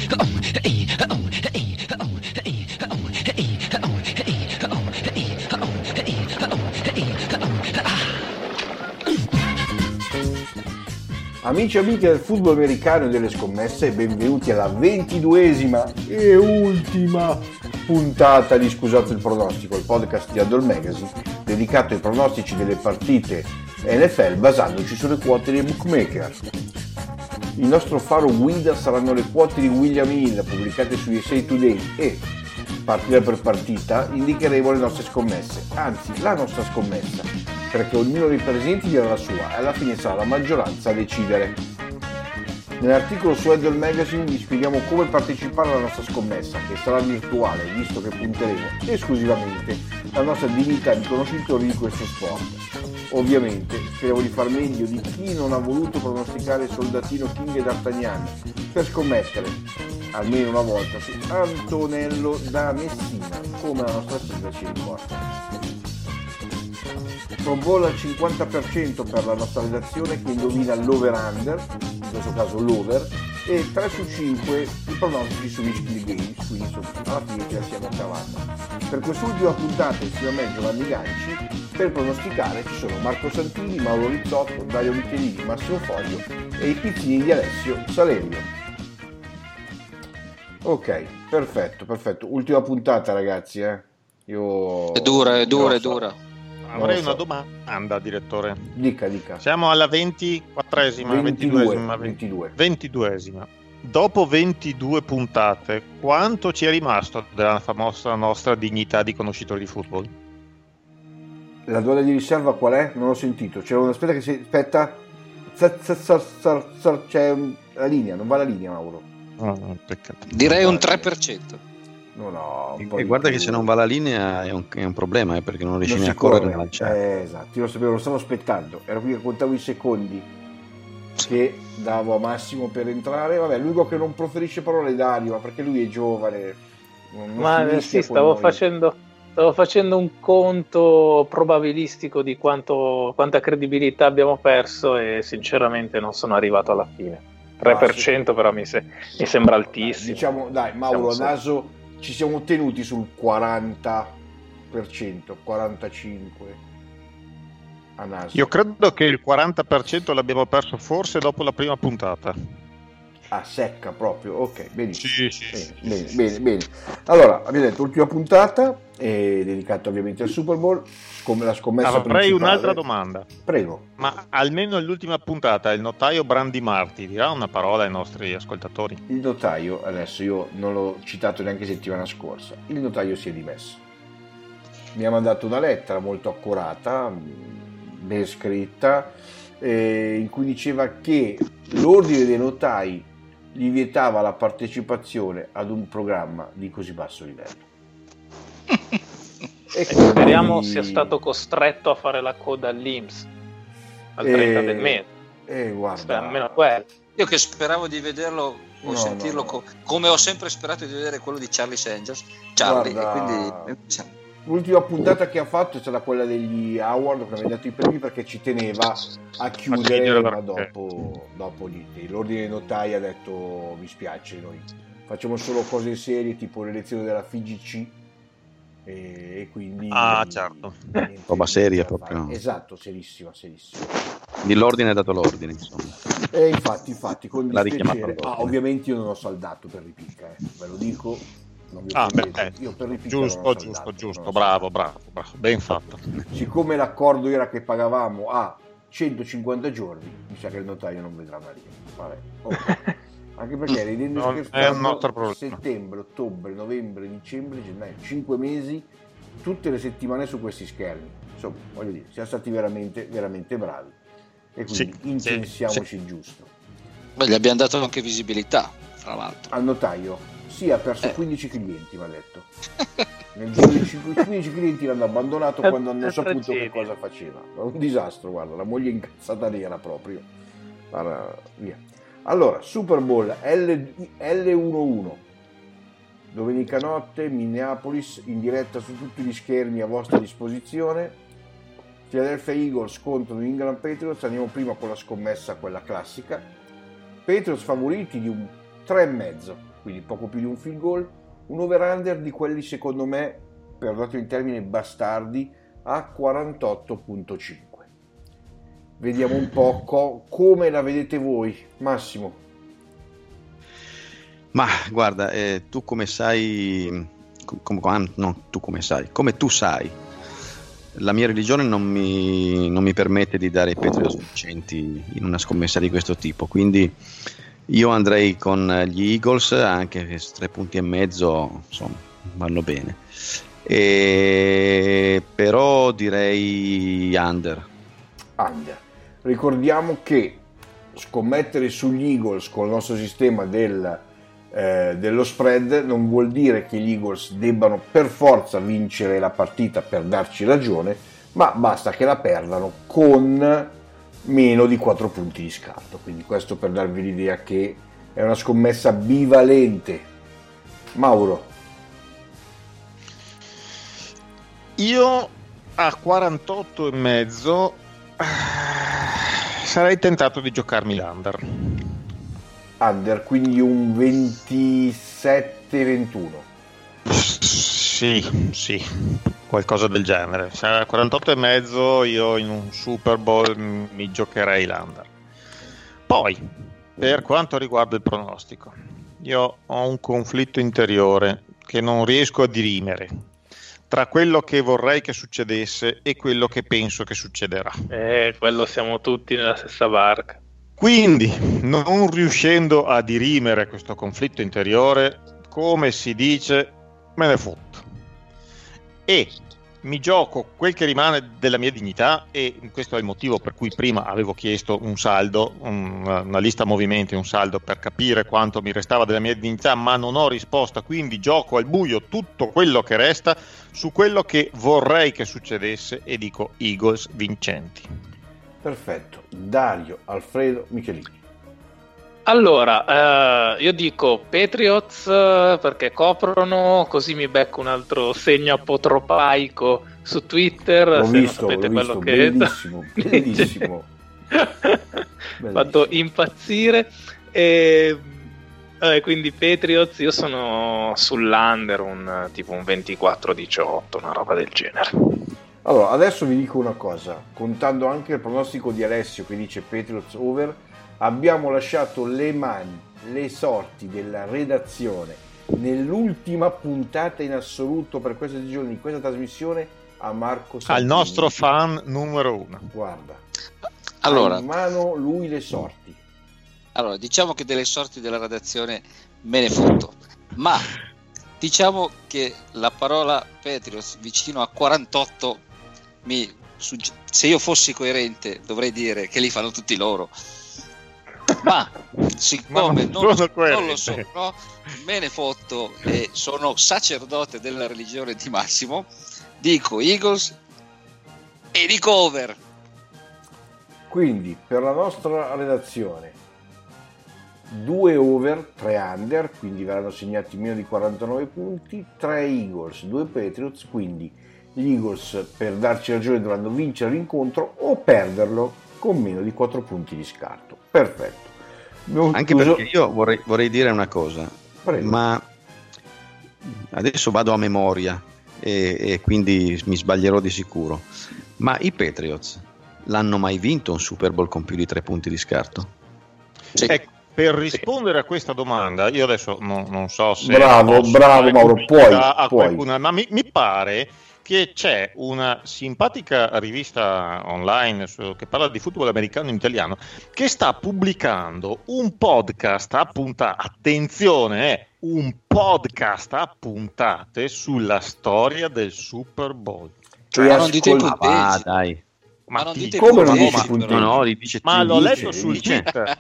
Amici e amiche del football americano e delle scommesse, benvenuti alla 22esima e ultima puntata di Scusate il pronostico, il podcast di Huddle Magazine dedicato ai pronostici delle partite NFL basandoci sulle quote dei bookmaker. Il nostro faro guida saranno le quote di William Hill pubblicate su USA Today e, partita per partita, indicheremo le nostre scommesse, anzi la nostra scommessa, perché ognuno dei presenti dirà la sua e alla fine sarà la maggioranza a decidere. Nell'articolo su Huddle Magazine vi spieghiamo come partecipare alla nostra scommessa, che sarà virtuale, visto che punteremo esclusivamente la nostra dignità di conoscitori di questo sport. Ovviamente speriamo di far meglio di chi non ha voluto pronosticare Soldatino King e D'Artagnan per scommettere, almeno una volta, su Antonello da Messina, come la nostra sigla ci ricorda. Pro Bowl al 50% per la nostra redazione che indovina l'over-under, in questo caso l'over, e 3 su 5 i pronostici su Michigan Games, quindi alla fine ce la stiamo cavando. Per quest'ultima puntata insieme a me Giovanni Ganci, per pronosticare ci sono Marco Santini, Mauro Rizzotto, Dario Michelini, Massimo Foglio e i pizzini di Alessio Salerio. Ok, perfetto. Ultima puntata ragazzi, Io... È dura. Avrei una domanda, direttore. Dica. Siamo alla 24esima, 22esima. Dopo 22 puntate, quanto ci è rimasto della famosa nostra dignità di conoscitori di football? La domanda di riserva qual è? Non ho sentito. C'era una aspetta che si... Aspetta. C'è la linea, non va la linea, Mauro. Peccato. Direi un 3%. No, e guarda che se non va la linea è un problema, perché non riesci neanche a correre nel chat. Esatto, io lo sapevo, lo stavo aspettando. Ero qui che contavo i secondi che davo a Massimo per entrare. Vabbè, l'unico che non proferisce parole è Dario, ma perché lui è giovane. Ma sì, stavo facendo un conto probabilistico di quanta credibilità abbiamo perso e sinceramente non sono arrivato alla fine. 3% però mi sembra altissimo. Diciamo, dai, Mauro, a naso ci siamo ottenuti sul 40%, 45% a naso. Io credo che il 40% l'abbiamo perso forse dopo la prima puntata. Ah, secca proprio, ok, benissimo. Sì. Bene. Allora, abbiamo detto ultima puntata, dedicata ovviamente al Super Bowl, come la scommessa principale. Avrei un'altra domanda. Prego. Ma almeno nell'ultima puntata il notaio Brandi Marti dirà una parola ai nostri ascoltatori? Il notaio, adesso io non l'ho citato neanche settimana scorsa, il notaio si è dimesso. Mi ha mandato una lettera molto accurata, ben scritta, in cui diceva che l'ordine dei notai gli vietava la partecipazione ad un programma di così basso livello. E speriamo sia stato costretto a fare la coda all'INPS al 30 del mese. Guarda, almeno quello. Io che speravo di vederlo o sentirlo come ho sempre sperato di vedere quello di Charlie Angels. Guarda, e quindi l'ultima puntata che ha fatto è stata quella degli Award, che aveva dato i premi perché ci teneva a chiudere, ma dopo l'ordine dei notai ha detto mi spiace, noi facciamo solo cose serie tipo l'elezione della FIGC e quindi certo, roba seria proprio. Esatto, serissima. Di l'ordine è dato l'ordine, insomma. E infatti con l'ha dispiacere. Ovviamente io non ho saldato per ripicca, ve lo dico. Io per ripicca giusto, bravo, ben fatto. Siccome l'accordo era che pagavamo a 150 giorni, mi sa che il notaio non vedrà mai. Vabbè, okay. Anche perché ridendo scherzando, settembre, ottobre, novembre, dicembre, gennaio, 5 mesi, tutte le settimane su questi schermi. Insomma, voglio dire, siamo stati veramente bravi e quindi intensiamoci il giusto. Beh, gli abbiamo dato anche visibilità, fra l'altro. Al notaio sì, ha perso 15 clienti, mi ha detto. Nel giro di 15 clienti l'hanno abbandonato quando hanno saputo che cosa faceva. Un disastro, guarda, la moglie incazzata nera proprio. Via. Allora, Super Bowl L11, domenica notte, Minneapolis, in diretta su tutti gli schermi a vostra disposizione. Philadelphia Eagles contro New England Patriots. Andiamo prima con la scommessa, quella classica. Patriots favoriti di un 3,5. quindi poco più di un field goal, un over-under di quelli secondo me, perdonate in termini bastardi, a 48.5. Vediamo un po' come la vedete voi, Massimo. Ma guarda, tu come sai, come tu sai, la mia religione non mi permette di dare i Patriots vincenti in una scommessa di questo tipo, quindi io andrei con gli Eagles, anche se 3 punti e mezzo insomma vanno bene, però direi under. Ricordiamo che scommettere sugli Eagles con il nostro sistema dello spread non vuol dire che gli Eagles debbano per forza vincere la partita per darci ragione, ma basta che la perdano con meno di 4 punti di scarto. Quindi questo per darvi l'idea che è una scommessa bivalente. Mauro? Io a 48,5 sarei tentato di giocarmi l'under. Quindi un 27-21. Sì, qualcosa del genere. Se a 48,5 io in un Super Bowl mi giocherei l'under. Poi, per quanto riguarda il pronostico, io ho un conflitto interiore che non riesco a dirimere tra quello che vorrei che succedesse e quello che penso che succederà. Quello siamo tutti nella stessa barca. Quindi, non riuscendo a dirimere questo conflitto interiore, come si dice, me ne fotto. E mi gioco quel che rimane della mia dignità, e questo è il motivo per cui prima avevo chiesto un saldo, una lista movimenti, un saldo per capire quanto mi restava della mia dignità, ma non ho risposta, quindi gioco al buio tutto quello che resta su quello che vorrei che succedesse e dico Eagles vincenti. Perfetto. Dario, Alfredo, Michelini. Allora, io dico Patriots perché coprono, così mi becco un altro segno apotropaico su Twitter. L'ho se visto, non sapete quello che bellissimo, bellissimo. Fatto impazzire. Quindi Patriots, io sono sull'under, tipo un 24-18, una roba del genere. Allora, adesso vi dico una cosa, contando anche il pronostico di Alessio che dice Patriots over, abbiamo lasciato le mani, le sorti della redazione nell'ultima puntata in assoluto per questi giorni di questa trasmissione a Marco Santini. Al nostro fan numero 1. Guarda, allora, ha in mano lui le sorti. Allora, diciamo che delle sorti della redazione me ne fotto, ma diciamo che la parola Patriots vicino a 48 se io fossi coerente dovrei dire che li fanno tutti loro, ma siccome non lo so, no, me ne fotto e sono sacerdote della religione di Massimo, dico Eagles e dico over. Quindi per la nostra redazione 2 over, 3 under, quindi verranno segnati meno di 49 punti, 3 Eagles, 2 Patriots, quindi gli Eagles per darci ragione dovranno vincere l'incontro o perderlo con meno di 4 punti di scarto. Perfetto. Anche perché io vorrei dire una cosa. Prego. Ma adesso vado a memoria e quindi mi sbaglierò di sicuro, ma i Patriots l'hanno mai vinto un Super Bowl con più di 3 punti di scarto? Sì. Ecco, per rispondere a questa domanda, io adesso non so se bravo Mauro, puoi. Ma mi pare che c'è una simpatica rivista online che parla di football americano in italiano che sta pubblicando un podcast a puntate, attenzione, un podcast a puntate sulla storia del Super Bowl. Cioè, non dite i punteggi. Dai. Ma non dite come non punteggi, dici punteggi? No, li dice ma l'ho letto dice. sul Twitter.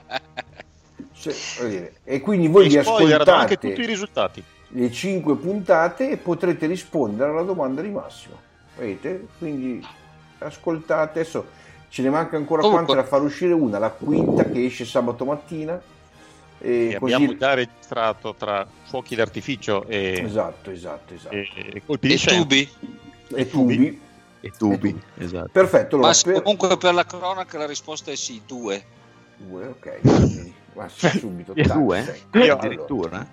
E quindi voi vi ascoltate anche tutti i risultati. le 5 puntate e potrete rispondere alla domanda di Massimo. Vedete? Quindi ascoltate. Adesso ce ne manca ancora quante da far uscire una, la quinta che esce sabato mattina. E così... abbiamo già registrato tra fuochi d'artificio e esatto. e colpi di scena. E tubi. Esatto. Perfetto. Allora, Ma comunque per la cronaca la risposta è sì, 2. Ok. Subito. Due? Io addirittura.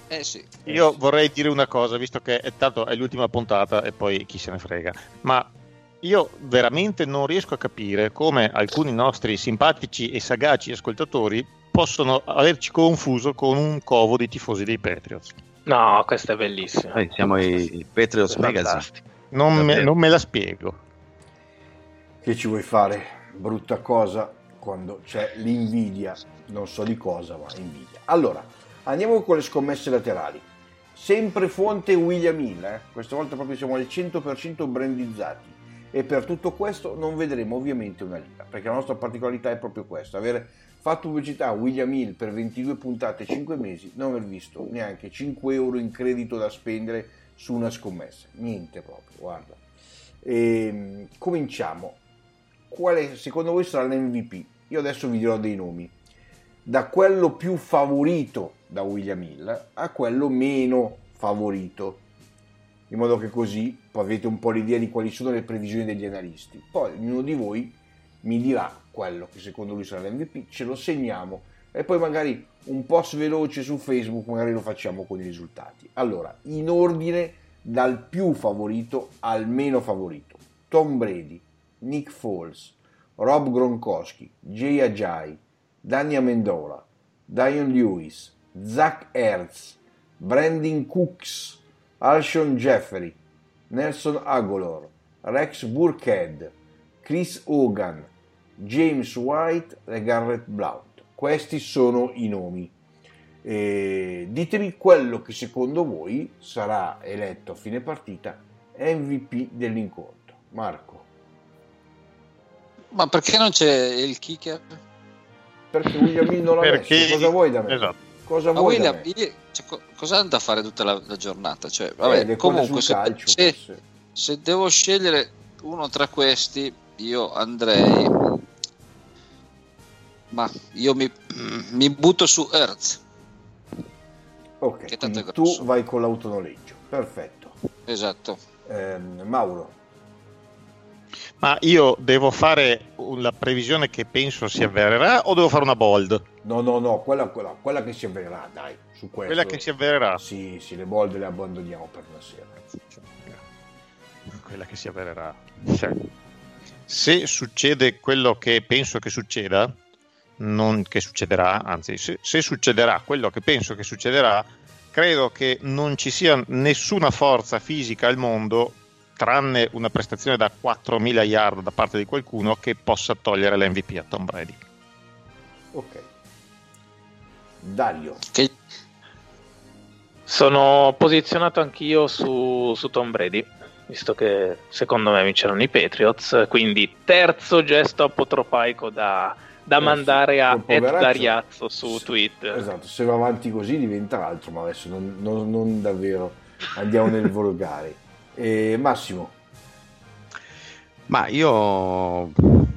Sì. Io vorrei dire una cosa, visto che tanto è l'ultima puntata e poi chi se ne frega, ma io veramente non riesco a capire come alcuni nostri simpatici e sagaci ascoltatori possono averci confuso con un covo di tifosi dei Patriots. No, questo è bellissimo. Siamo i Patriots Magazine. Non me la spiego. Che ci vuoi fare? Brutta cosa quando c'è l'invidia, non so di cosa, ma invidia. Allora, andiamo con le scommesse laterali. Sempre fonte William Hill, questa volta proprio siamo al 100% brandizzati. E per tutto questo non vedremo ovviamente una liga, perché la nostra particolarità è proprio questa: aver fatto pubblicità a William Hill per 22 puntate e 5 mesi, non aver visto neanche 5 euro in credito da spendere su una scommessa, niente proprio, guarda. Cominciamo. Quale secondo voi sarà l'MVP? Io adesso vi dirò dei nomi, da quello più favorito da William Hill a quello meno favorito, in modo che così avete un po' l'idea di quali sono le previsioni degli analisti. Poi ognuno di voi mi dirà quello che secondo lui sarà l'MVP, ce lo segniamo e poi magari un post veloce su Facebook magari lo facciamo con i risultati. Allora, in ordine dal più favorito al meno favorito: Tom Brady, Nick Foles, Rob Gronkowski, Jay Ajayi, Danny Amendola, Dion Lewis, Zach Ertz, Brandon Cooks, Alshon Jeffrey, Nelson Agholor, Rex Burkhead, Chris Hogan, James White e Garrett Blount. Questi sono i nomi. Ditemi quello che secondo voi sarà eletto a fine partita MVP dell'incontro. Marco. Ma perché non c'è il kicker? Perché William Hill non l'ha messo. Cosa vuoi da me? Esatto. Cosa ma vuoi William, da me? cosa hanno da fare tutta la giornata? Cioè, vabbè, comunque se devo scegliere uno tra questi, io andrei, ma io mi butto su Ertz. Ok, che quindi tu vai con l'autonoleggio. Perfetto. Esatto. Mauro. Ma io devo fare la previsione che penso si avvererà o devo fare una bold? No, quella che si avvererà, dai, su questo. Quella che si avvererà? Sì, le bold le abbandoniamo per una sera. Quella che si avvererà. Cioè, se succede quello che penso che succeda, non che succederà, anzi, se succederà quello che penso che succederà, credo che non ci sia nessuna forza fisica al mondo, tranne una prestazione da 4.000 yard da parte di qualcuno, che possa togliere l'MVP a Tom Brady. Ok. Dario. Sono posizionato anch'io su Tom Brady, visto che secondo me vinceranno i Patriots, quindi terzo gesto apotropaico da mandare a Ed Dariazzo su Twitter. Esatto, se va avanti così diventa altro, ma adesso non davvero andiamo nel volgare. Massimo. Ma io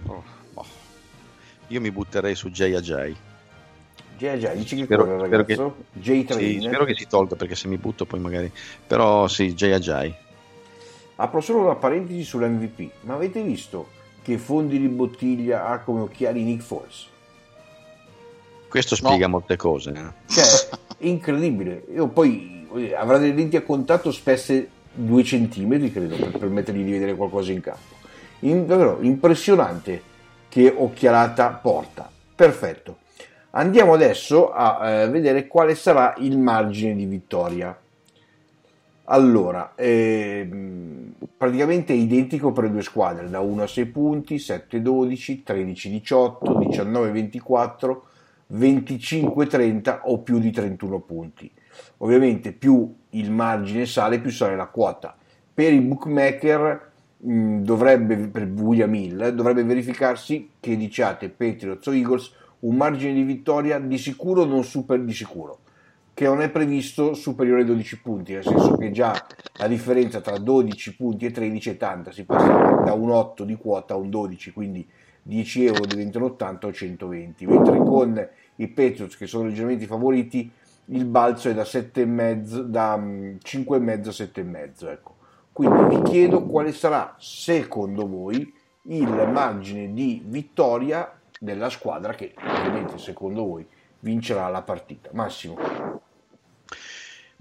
mi butterei su Jay Ajayi. Dici che corre, ragazzo? Spero che si tolga, perché se mi butto poi magari, però sì, Jay Ajayi. Apro solo una parentesi sull'MVP, ma avete visto che fondi di bottiglia ha come occhiali Nick Foles? Questo spiega molte cose. Cioè, incredibile. Io poi avrà delle lenti a contatto spesse 2 centimetri, credo, per permettergli di vedere qualcosa in campo. Davvero impressionante che occhialata porta. Perfetto. Andiamo adesso a vedere quale sarà il margine di vittoria. Allora, praticamente è identico per le due squadre, da 1 a 6 punti, 7-12, 13-18, 19-24, 25-30 o più di 31 punti. Ovviamente più il margine sale, più sale la quota. Per i bookmaker per William Hill dovrebbe verificarsi che diciate Patriots o Eagles un margine di vittoria di sicuro che non è previsto superiore ai 12 punti, nel senso che già la differenza tra 12 punti e 13 è tanta, si passa da un 8 di quota a un 12, quindi 10 euro diventano 80 o 120, mentre con i Patriots, che sono leggermente favoriti, il balzo è da 5,5 a 7,5, ecco. Quindi vi chiedo quale sarà secondo voi il margine di vittoria della squadra che ovviamente secondo voi vincerà la partita. Massimo.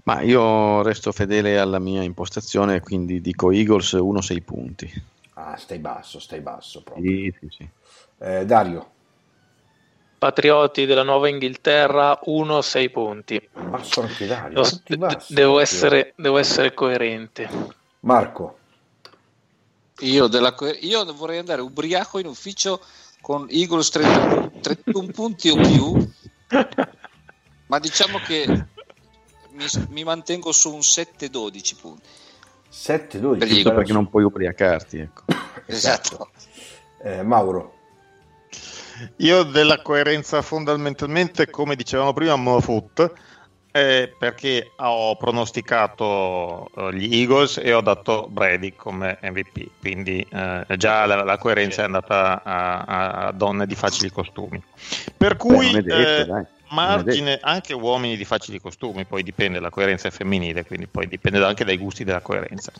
Ma io resto fedele alla mia impostazione, quindi dico Eagles 1-6 punti. Ah, stai basso proprio. Sì. Dario. Patrioti della Nuova Inghilterra 1-6 punti. Basso anche Dario. Devo essere coerente. Marco. Io vorrei andare ubriaco in ufficio con Eagles 31 punti o più, ma diciamo che mi mantengo su un 7-12 punti. 7-12 perché non puoi ubriacarti, ecco. Esatto. Mauro. Io della coerenza fondamentalmente, come dicevamo prima, Mofoot, perché ho pronosticato gli Eagles e ho dato Brady come MVP, quindi già la coerenza è andata a donne di facili costumi, per cui margine anche uomini di facili costumi, poi dipende, la coerenza è femminile, quindi poi dipende anche dai gusti della coerenza.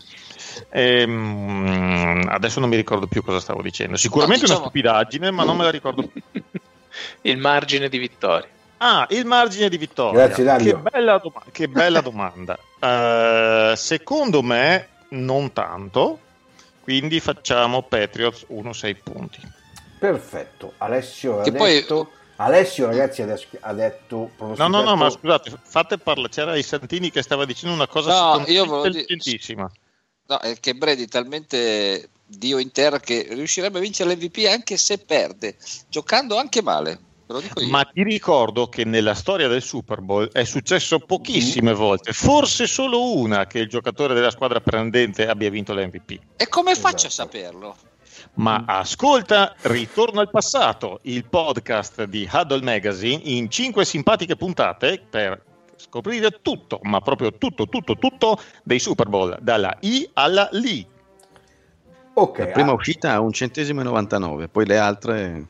Adesso non mi ricordo più cosa stavo dicendo, sicuramente una stupidaggine, ma non me la ricordo più. Il margine di vittoria. Il margine di vittoria. Grazie, Dario. Che bella domanda. Secondo me non tanto, quindi facciamo Patriots 1-6 punti. Perfetto. Alessio ragazzi ha detto no, ma scusate, fate parlare. C'era i Santini che stava dicendo una cosa intelligentissima. No, è che Brady è talmente dio in terra che riuscirebbe a vincere l'MVP anche se perde, giocando anche male. Lo dico io. Ma ti ricordo che nella storia del Super Bowl è successo pochissime volte, forse solo una, che il giocatore della squadra prendente abbia vinto l'MVP. E come faccio a saperlo? Ma ascolta Ritorno al passato, il podcast di Huddle Magazine in 5 simpatiche puntate per scoprire tutto, ma proprio tutto dei Super Bowl, dalla I alla L. Ok. La prima uscita a $1,99, poi le altre...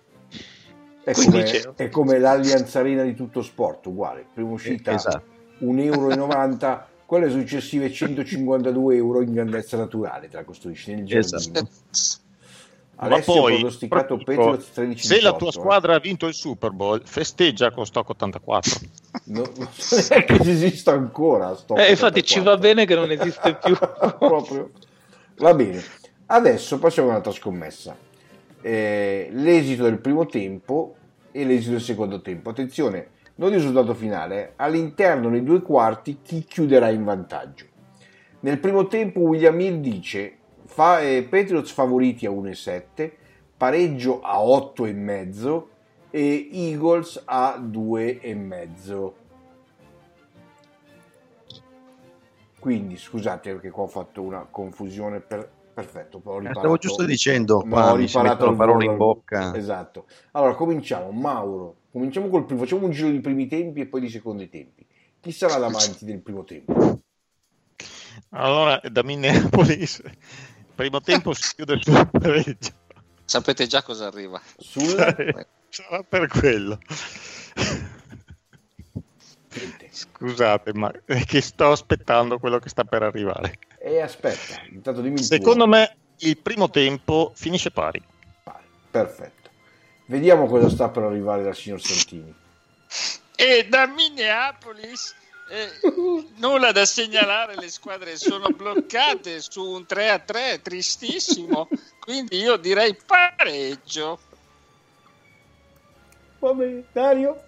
È come l'Allianz Arena di tutto sport, uguale. Prima uscita esatto. €1,90, quelle successive €152 in grandezza naturale, te la costruisci nel giardino. Esatto. Alessio ma poi, pronosticato Patriots 13-18. Se la tua squadra ha vinto il Super Bowl, festeggia con Stock 84. Non so neanche se esista ancora Stock 84. Infatti ci va bene che non esiste più. Proprio. Va bene, adesso passiamo a un'altra scommessa. L'esito del primo tempo e l'esito del secondo tempo. Attenzione, non il risultato finale, all'interno dei due quarti chi chiuderà in vantaggio. Nel primo tempo William Hill dice Patriots favoriti a 1,7, pareggio a 8,5 e Eagles a 2,5. Quindi scusate perché qua ho fatto una confusione perfetto, poi ho riparato, stavo giusto dicendo, ho mi si mettono parole in bocca. Esatto. Allora cominciamo, Mauro, col primo, facciamo un giro di primi tempi e poi di secondi tempi. Chi sarà davanti del primo tempo? Allora, da Minneapolis, primo tempo si chiude sul pareggio. Sapete già cosa arriva. Sarà per quello. Scusate, ma è che sto aspettando quello che sta per arrivare. Aspetta, intanto dimmi il Secondo me il primo tempo finisce pari. Perfetto. Vediamo cosa sta per arrivare dal signor Santini. E da Minneapolis nulla da segnalare, le squadre sono bloccate su un 3-3 tristissimo, quindi io direi pareggio. Va bene, Dario?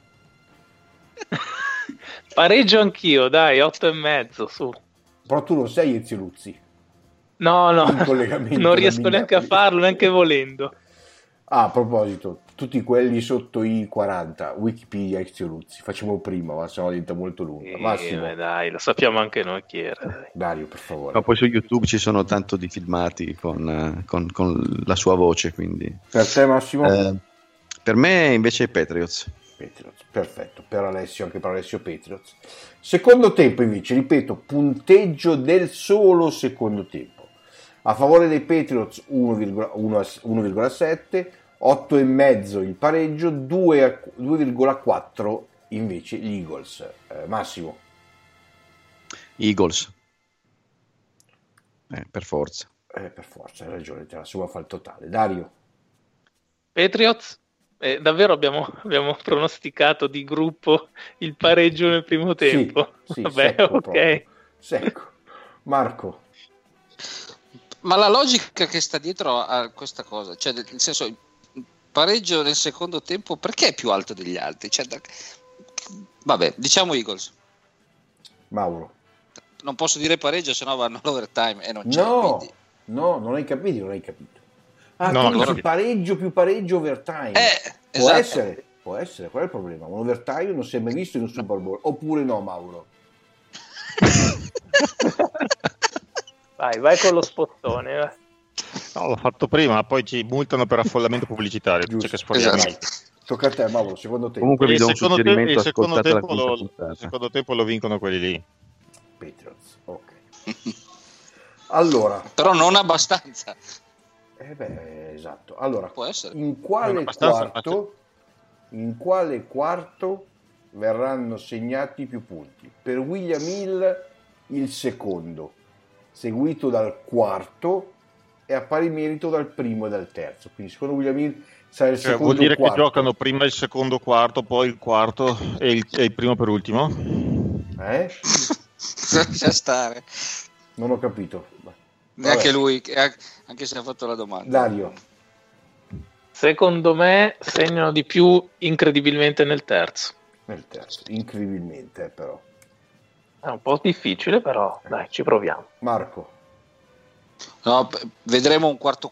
Pareggio anch'io, dai, 8,5 su. Però tu lo sei Ezio Luzzi. No, non riesco neanche a farlo, neanche volendo. A proposito, tutti quelli sotto i 40, Wikipedia Ezio Luzzi, facciamo prima, ma se no diventa molto lunga. Massimo. Dai, lo sappiamo anche noi chi era. Dai. Dario, per favore. Ma poi su YouTube ci sono tanto di filmati con la sua voce, quindi... Per te, Massimo? Per me invece è Patriots. Perfetto, per Alessio, anche per Alessio Patriots. Secondo tempo invece, ripeto, punteggio del solo secondo tempo. A favore dei Patriots 1,7, 8,5 il pareggio, 2,4 invece gli Eagles. Massimo? Eagles. Per forza. Per forza, hai ragione, te la sua fa il totale. Dario? Patriots? Davvero abbiamo pronosticato di gruppo il pareggio nel primo tempo? Sì, vabbè, secco, ok. Secco. Marco. Ma la logica che sta dietro a questa cosa, cioè nel senso, il pareggio nel secondo tempo perché è più alto degli altri? Cioè, vabbè, diciamo Eagles. Mauro. Non posso dire pareggio, sennò vanno all'overtime e non c'è. No, quindi... no, non hai capito. Ah, no, tu dici pareggio più pareggio overtime. Può esatto. essere, qual è il problema? Un overtime non si è mai visto in un Super Bowl, oppure no, Mauro? Vai con lo spottone. No, l'ho fatto prima, poi ci multano per affollamento pubblicitario. Giusto. C'è che sfogliarmi. Tocca a te, Mauro, secondo tempo. Comunque vi do un suggerimento, il secondo ascoltate secondo tempo lo vincono quelli lì. Patriots, ok. Allora. Però non abbastanza. Esatto. Allora, può essere. In quale quarto verranno segnati più punti? Per William Hill il secondo, seguito dal quarto e a pari merito dal primo e dal terzo. Quindi secondo William Hill sarà il secondo vuol dire quarto. che giocano prima il secondo quarto, poi il quarto e il primo per ultimo? Lascia stare. Non ho capito. Neanche lui, anche se ha fatto la domanda. Dario. Secondo me segnano di più incredibilmente nel terzo. Incredibilmente però. È un po' difficile, però dai, ci proviamo. Marco. No, vedremo un quarto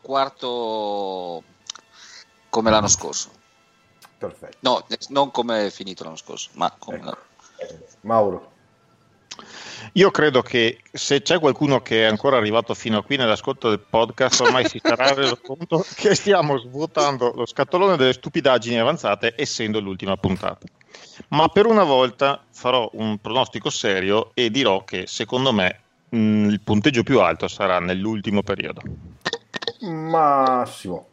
come l'anno scorso. Perfetto. No, non come è finito l'anno scorso, ma come Mauro. Io credo che se c'è qualcuno che è ancora arrivato fino a qui nell'ascolto del podcast, ormai si sarà reso conto che stiamo svuotando lo scatolone delle stupidaggini avanzate, essendo l'ultima puntata. Ma per una volta farò un pronostico serio e dirò che secondo me il punteggio più alto sarà nell'ultimo periodo. Massimo.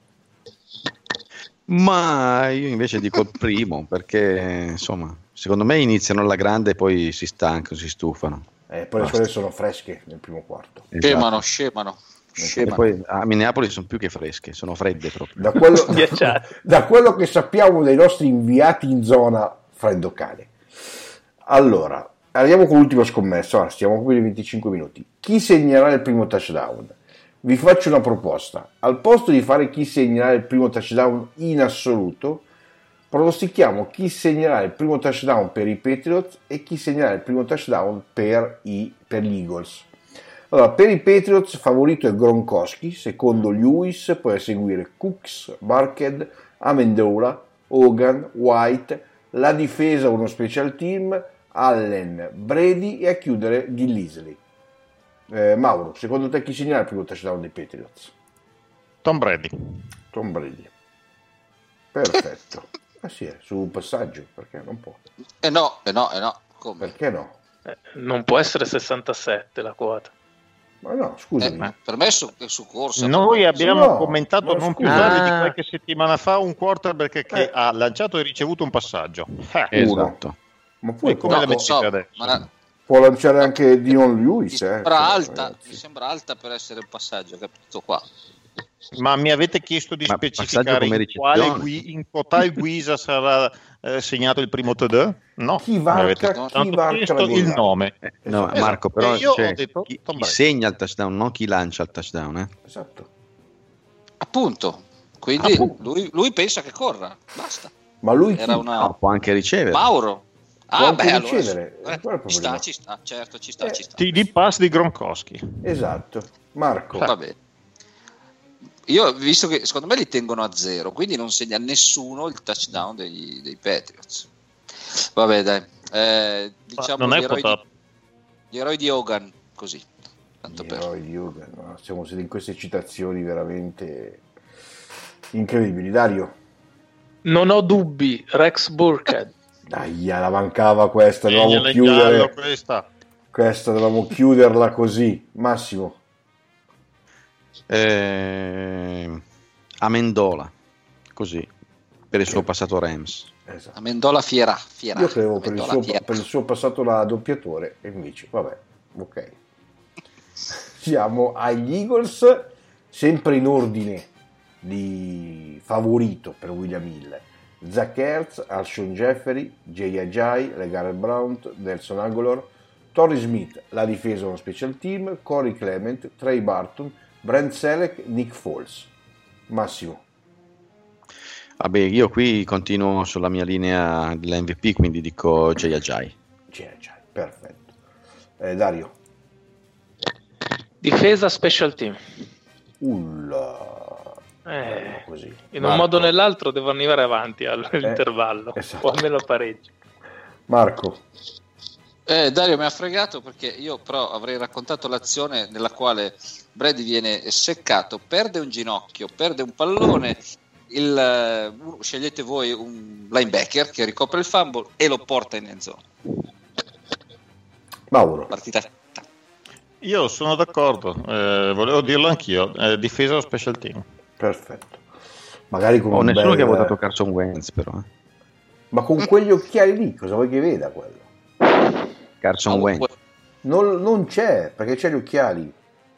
Ma io invece dico il primo, perché insomma secondo me iniziano alla grande e poi si stancano, si stufano. Poi le squadre sono fresche nel primo quarto. Esatto. Scemano. E poi a Minneapolis sono più che fresche, sono fredde proprio. Da quello che sappiamo dei nostri inviati in zona, freddo cane. Allora, arriviamo con l'ultima scommessa. Stiamo qui ai 25 minuti. Chi segnerà il primo touchdown? Vi faccio una proposta. Al posto di fare chi segnerà il primo touchdown in assoluto, pronostichiamo chi segnerà il primo touchdown per i Patriots e chi segnerà il primo touchdown per gli Eagles. Allora, per i Patriots favorito è Gronkowski, secondo Lewis, poi a seguire Cooks, Burkhead, Amendola, Hogan, White, la difesa uno special team, Allen, Brady e a chiudere Gillisley. Mauro, secondo te chi segnerà il primo touchdown dei Patriots? Tom Brady. Perfetto. Sì, su un passaggio, perché non può. No. Come? Perché no? Non può essere 67 la quota. Ma no, scusami. Per me è su corsa. Noi abbiamo commentato non più tardi di qualche settimana fa un quarterback che ha lanciato e ricevuto un passaggio. Esatto. Ma poi come la mettete adesso? Può lanciare anche Dion Lewis. Mi sembra alta per essere un passaggio, capito qua. Ma mi avete chiesto di specificare in quale guisa sarà segnato il primo TD? No. Chi varca il nome. No, Marco, però io ho detto chi segna il touchdown, non chi lancia il touchdown. Esatto. Appunto. Quindi lui pensa che corra, basta. Ma lui no, può anche ricevere. Mauro. Ricevere. Ci sta, certo, ci sta. TD pass di Gronkowski. Esatto. Marco. Vabbè. Io, visto che secondo me li tengono a 0, quindi non segna nessuno il touchdown dei Patriots. Vabbè, dai. Diciamo non gli eroi di Hogan, così. Eroi di Hogan, no? Siamo in queste citazioni veramente incredibili. Dario? Non ho dubbi, Rex Burkhead. Dai, la mancava questa, dovevamo chiudere questa, dovevamo chiuderla così. Massimo? Amendola, così, per il suo passato Rams. Esatto. Amendola fiera. Io credevo per il suo passato da doppiatore, e invece, vabbè, ok. Siamo agli Eagles, sempre in ordine di favorito per William Hill. Zach Ertz, Alshon Jeffery, Jay Ajayi, LeGarrette Blount, Nelson Agholor, Torrey Smith, la difesa uno special team, Corey Clement, Trey Burton, Brent Selleck, Nick Foles. Massimo. Vabbè, io qui continuo sulla mia linea dell'MVP, quindi dico Jay Ajayi. Perfetto. Dario. Difesa special team. Così. In Marco. un modo o nell'altro devo arrivare avanti all'intervallo, esatto. o almeno pareggio. Marco. Dario mi ha fregato, perché io però avrei raccontato l'azione nella quale Brady viene seccato, perde un ginocchio, perde un pallone, scegliete voi un linebacker che ricopre il fumble e lo porta in end zone. Mauro. Partita. Io sono d'accordo, volevo dirlo anch'io, difesa o special team. Perfetto. Magari con nessuno che ha votato Carson Wentz, però. Ma con quegli occhiali lì, cosa vuoi che veda quello? Carson Wentz. Non c'è, perché c'è gli occhiali.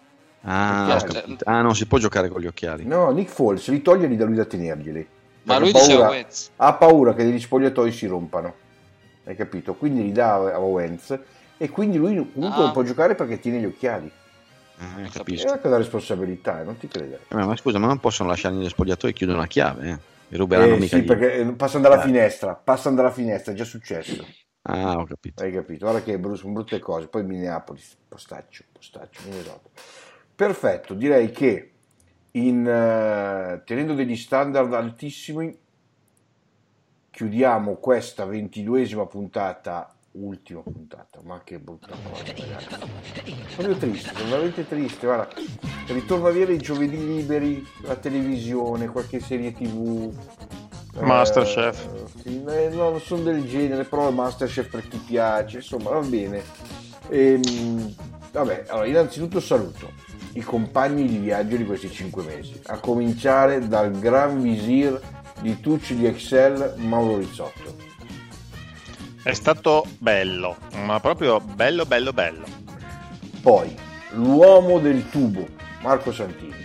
Non si può giocare con gli occhiali. No, Nick Foles, li toglierli da lui da tenerglieli. Ma lui diceva Wentz. Ha paura che gli spogliatoi si rompano. Hai capito? Quindi li dà a Wentz e quindi lui comunque non può giocare perché tiene gli occhiali. Capisco. È una cosa responsabilità, non ti credere. Ma scusa, ma non possono lasciare negli spogliatoi e chiudono la chiave? Mi ruberanno mica sì, perché passano dalla finestra, è già successo. Ho capito. Hai capito? Guarda che sono brutte cose. Poi Minneapolis, postaccio, Minnesota. Perfetto, direi che tenendo degli standard altissimi chiudiamo questa 22esima puntata, ultima puntata, ma che brutta cosa, ragazzi. Sono triste, sono veramente triste. Guarda, ritorno a avere i giovedì liberi, la televisione, qualche serie TV. Masterchef. No, non sono del genere, però Masterchef per chi piace, insomma, va bene. Vabbè, allora, innanzitutto saluto i compagni di viaggio di questi 5 mesi, a cominciare dal gran visir di Tucci di Excel, Mauro Rizzotto. È stato bello, ma proprio bello. Poi, l'uomo del tubo, Marco Santini.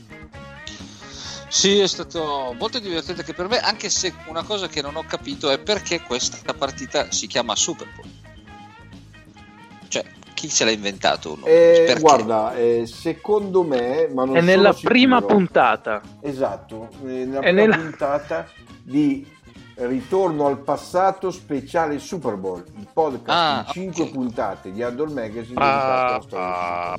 Sì, è stato molto divertente anche per me, anche se una cosa che non ho capito è perché questa partita si chiama Super Bowl. Cioè, chi se l'ha inventato? Guarda, secondo me, ma non è nella sicuro, prima puntata. Esatto, nella puntata di Ritorno al passato speciale Super Bowl, il podcast in 5 puntate di Outdoor Magazine dedicato alla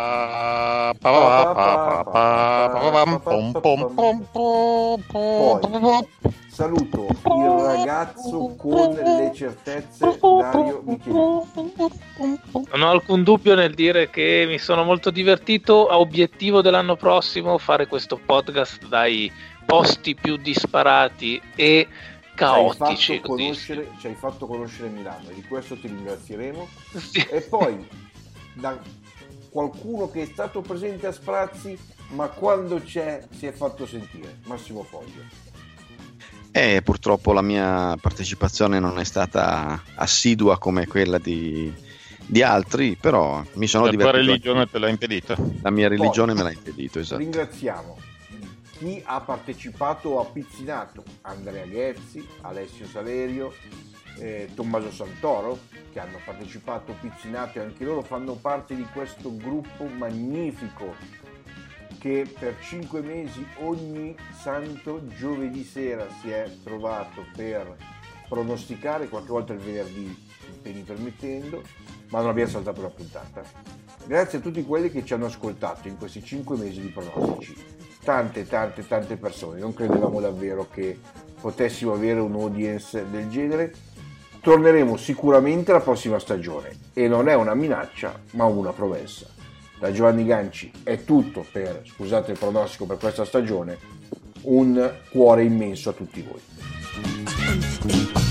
storia. Poi saluto il ragazzo con le certezze, Dario Michelini. Non ho alcun dubbio nel dire che mi sono molto divertito. A obiettivo dell'anno prossimo fare questo podcast dai posti più disparati e caotici. Ci hai fatto conoscere Milano e di questo ti ringrazieremo. Sì. E poi da qualcuno che è stato presente a sprazzi ma quando c'è si è fatto sentire, Massimo Foglio. Purtroppo la mia partecipazione non è stata assidua come quella di altri, però mi sono divertito. La tua religione te l'ha impedito? La mia religione me l'ha impedito, esatto. Ringraziamo chi ha partecipato o ha pizzinato: Andrea Ghezzi, Alessio Salerio, Tommaso Santoro, che hanno partecipato, pizzinato, e anche loro fanno parte di questo gruppo magnifico che per 5 mesi ogni santo giovedì sera si è trovato per pronosticare, qualche volta il venerdì, impegni permettendo, ma non abbiamo saltato la puntata. Grazie a tutti quelli che ci hanno ascoltato in questi 5 mesi di pronostici. Tante persone, non credevamo davvero che potessimo avere un audience del genere. Torneremo sicuramente la prossima stagione e non è una minaccia ma una promessa. Da Giovanni Ganci è tutto per, scusate il pronostico, per questa stagione. Un cuore immenso a tutti voi.